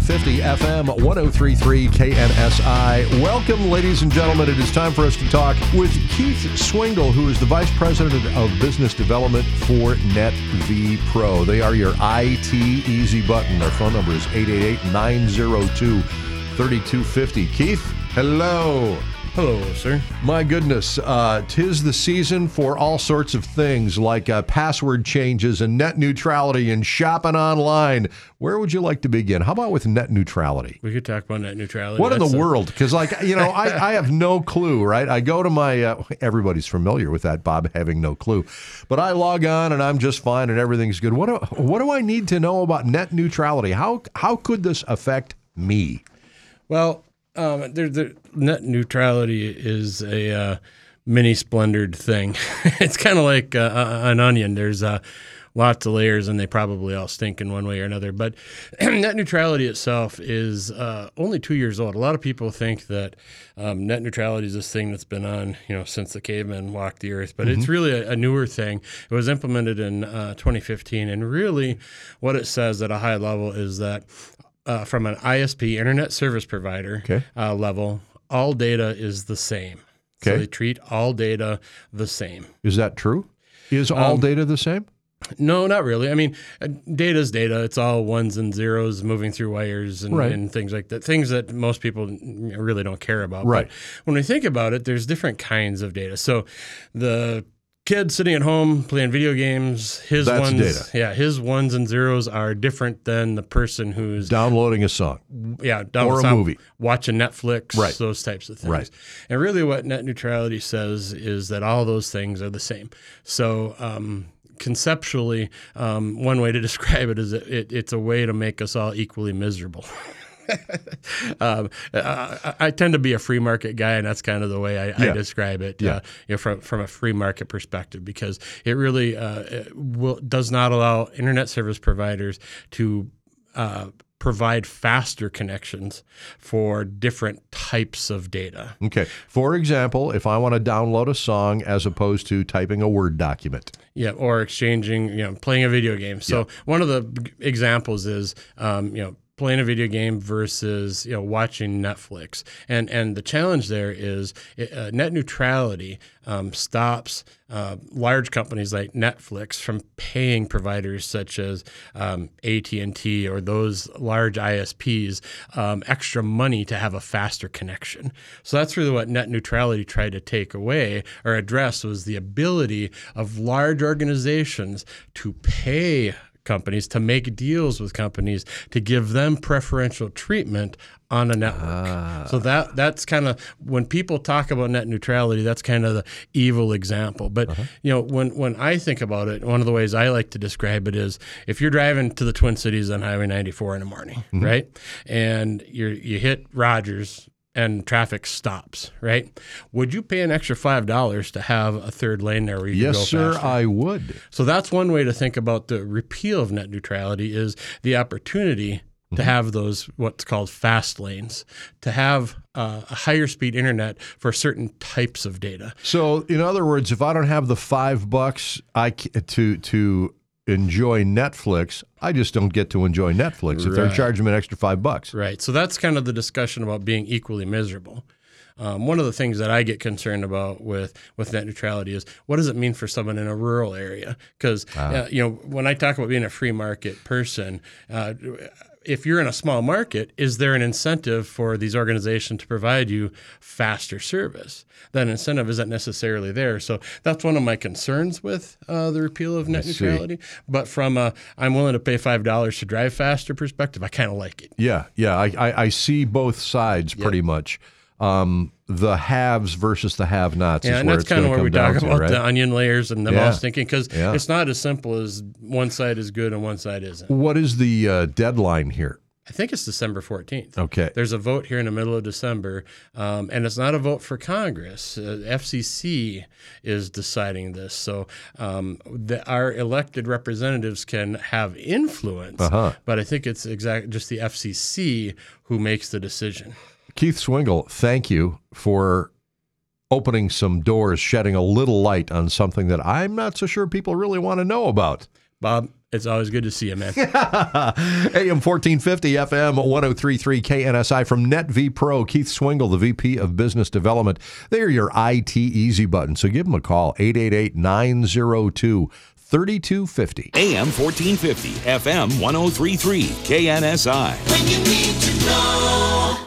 1450 FM 1033 KNSI. Welcome, ladies and gentlemen. It is time for us to talk with Keith Swingle, who is the Vice President of Business Development for NetVPro. They are your IT easy button. Their phone number is 888-902-3250. Keith, hello. Hello, sir. My goodness, 'tis the season for all sorts of things like password changes and net neutrality and shopping online. Where would you like to begin? How about with net neutrality? We could talk about net neutrality. What in the world? Because, I have no clue, right? I go to my, everybody's familiar with that, Bob having no clue. But I log on and I'm just fine and everything's good. What do I need to know about net neutrality? How could this affect me? Well, the net neutrality is a mini splendored thing. It's kind of like an onion. There's lots of layers, and they probably all stink in one way or another. But net neutrality itself is only 2 years old. A lot of people think that net neutrality is this thing that's been on, since the cavemen walked the earth. But it's really a newer thing. It was implemented in 2015, and really, what it says at a high level is that from an ISP, Internet Service Provider, level, all data is the same. Okay. So they treat all data the same. Is that true? Is all data the same? No, not really. I mean, data is data. It's all ones and zeros moving through wires and things like that, things that most people really don't care about. Right. But when we think about it, there's different kinds of data. So the kid sitting at home playing video games, his ones and zeros are different than the person who's downloading a song, or a movie, watching Netflix, those types of things. Right. And really, what net neutrality says is that all those things are the same. So conceptually, one way to describe it is it's a way to make us all equally miserable. I tend to be a free market guy, and that's kind of the way I describe it. From a free market perspective, because it really does not allow internet service providers to provide faster connections for different types of data. Okay. For example, if I want to download a song as opposed to typing a Word document. Yeah, or exchanging, playing a video game. So one of the examples is, playing a video game versus watching Netflix, and the challenge there is net neutrality stops large companies like Netflix from paying providers such as AT&T or those large ISPs extra money to have a faster connection. So that's really what net neutrality tried to take away or address, was the ability of large organizations to pay companies, to make deals with companies, to give them preferential treatment on a network. So that's kind of, when people talk about net neutrality, that's kind of the evil example. But when I think about it, one of the ways I like to describe it is, if you're driving to the Twin Cities on Highway 94 in the morning, right, and you hit Rogers and traffic stops, right? Would you pay an extra $5 to have a third lane there where you can go faster? Yes, sir, I would. So that's one way to think about the repeal of net neutrality, is the opportunity to have those what's called fast lanes, to have a higher speed internet for certain types of data. So, in other words, if I don't have the $5 to enjoy Netflix, I just don't get to enjoy Netflix if they're charging me an extra $5. Right. So that's kind of the discussion about being equally miserable. One of the things that I get concerned about with net neutrality is, what does it mean for someone in a rural area? Because when I talk about being a free market person, if you're in a small market, is there an incentive for these organizations to provide you faster service? That incentive isn't necessarily there. So that's one of my concerns with the repeal of net neutrality. But from a I'm willing to pay $5 to drive faster perspective, I kind of like it. Yeah. I see both sides pretty much. The haves versus the have-nots. Yeah, is and where that's it's kind of where we talk about the onion layers and them all stinking, because it's not as simple as one side is good and one side isn't. What is the deadline here? I think it's December 14th. Okay. There's a vote here in the middle of December, and it's not a vote for Congress. FCC is deciding this. So our elected representatives can have influence, but I think it's just the FCC who makes the decision. Keith Swingle, thank you for opening some doors, shedding a little light on something that I'm not so sure people really want to know about. Bob, It's always good to see you, man. AM 1450, FM 1033 KNSI from NetV Pro. Keith Swingle, the VP of Business Development. They are your IT easy button. So give them a call, 888-902-3250. AM 1450, FM 1033 KNSI. When you need to know.